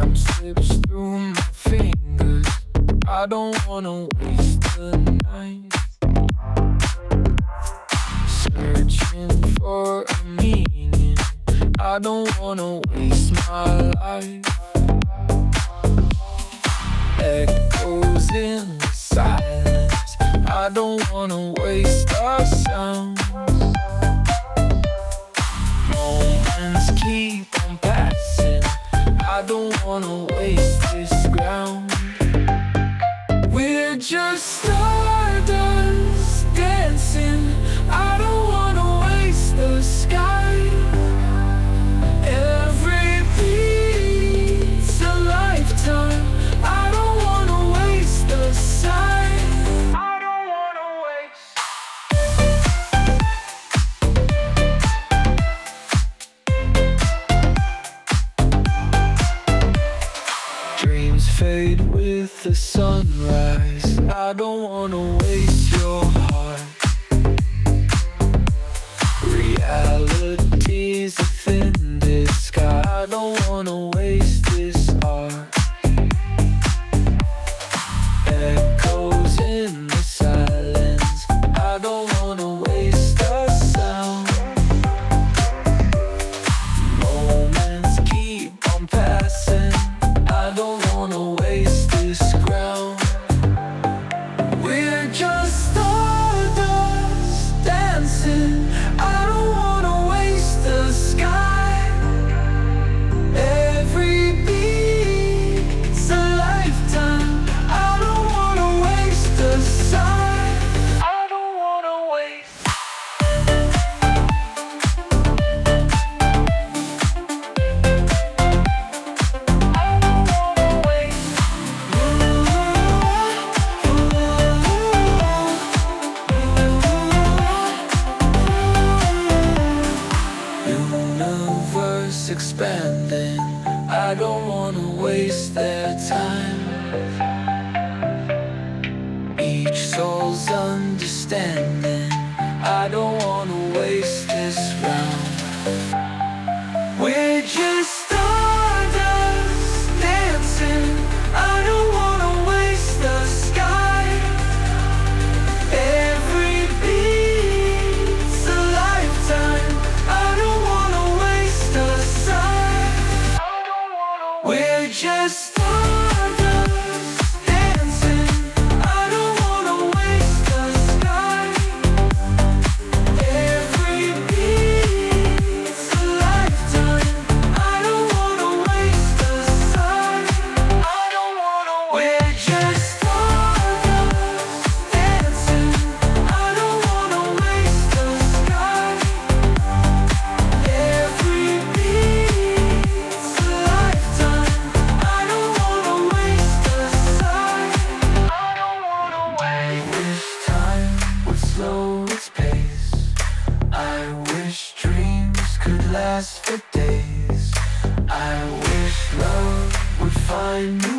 Time slips through my fingers. I don't wanna waste the night searching for a meaning. I don't wanna waste my life. Echoes in the silence. I don't wanna waste our sounds. Moments keep on passing. I don't wanna waste this ground. We're just stardust dancing. I don't wanna waste the sky. Every beat's a lifetime. I don't wanna waste the sign. I don't wanna waste. Dreams fade with the sunrise. I don't wanna waste your heart. Reality's a thin disguise. I don't wanna waste this art. Echoes in the silence. I don't wanna waste the sound. Moments keep on passing. I don't wanna waste this ground. We're just stardust dancing. I don't wanna waste the sky. Every beat's a lifetime. I don't wanna waste the sun. I don't wanna waste. Universe expanding. I don't wanna waste their time. Each soul's understanding. I don't wanna waste this round. We're just stardust dancing. I don't wanna waste the sky. Every beat's a lifetime. I don't wanna waste the sun. We're just stardust dancing. I don't wanna waste the sky. Every beat's a lifetime. I don't wanna waste the sun. I don't wanna. We're just stardust dancing. I don't wanna waste the sky. Every beat's a lifetime. I don't wanna waste the sun. I don't wanna waste. Wish time would slow its pace. I wish dreams could last for days. I wish love would find me